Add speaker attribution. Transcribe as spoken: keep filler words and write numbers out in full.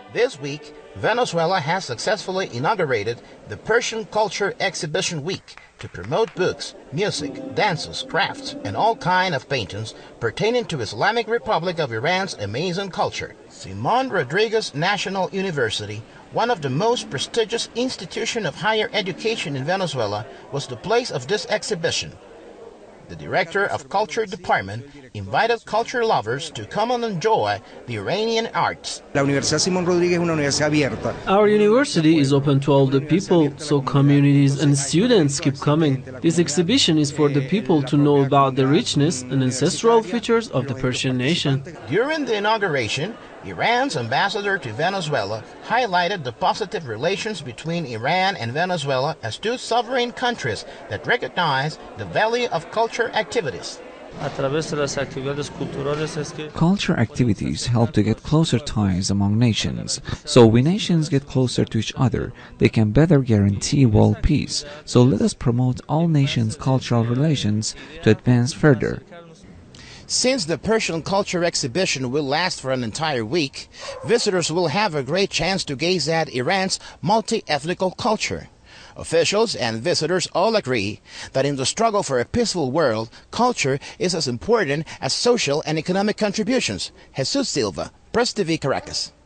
Speaker 1: This week, Venezuela has successfully inaugurated the Persian Culture Exhibition Week to promote books, music, dances, crafts, and all kinds of paintings pertaining to Islamic Republic of Iran's amazing culture. Simon Rodriguez National University, one of the most prestigious institutions of higher education in Venezuela, was the place of this exhibition. The director of Culture Department invited culture lovers to come and enjoy the Iranian arts.
Speaker 2: La Universidad Simón Rodríguez es una universidad abierta.
Speaker 3: Our university is open to all the people, so communities and students keep coming. This exhibition is for the people to know about the richness and ancestral features of the Persian nation.
Speaker 1: During the inauguration, Iran's ambassador to Venezuela highlighted the positive relations between Iran and Venezuela as two sovereign countries that recognize the value of culture activities.
Speaker 4: Culture activities help to get closer ties among nations. So when nations get closer to each other, they can better guarantee world peace. So let us promote all nations' cultural relations to advance further.
Speaker 1: Since the Persian Culture Exhibition will last for an entire week, visitors will have a great chance to gaze at Iran's multi-ethnical culture. Officials and visitors all agree that in the struggle for a peaceful world, culture is as important as social and economic contributions. Jesus Silva, Press T V, Caracas.